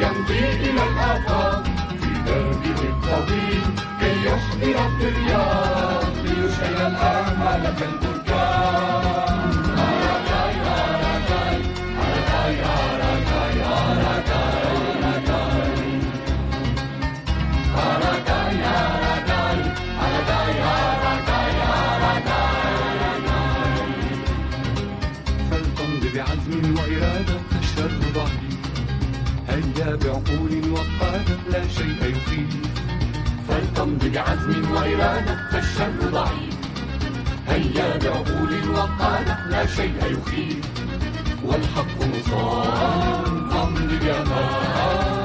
يمضي إلى الآفاق في دربه الطويل كي يحضر الترياق ليشعل الآمال كالبركان. هاراكاي هاراكاي هاراكاي هاراكاي هاراكاي هاراكاي هاراكاي هاراكاي هاراكاي. فلتمض بعزم وإرادة فالشر ضعيف، هيا بعقول وقادة لا شيء يخيف. فلتمض بعزم وإرادة فالشر ضعيف، هيا بعقول وقادة لا شيء يخيف. والحق مصاب فامض بأمان.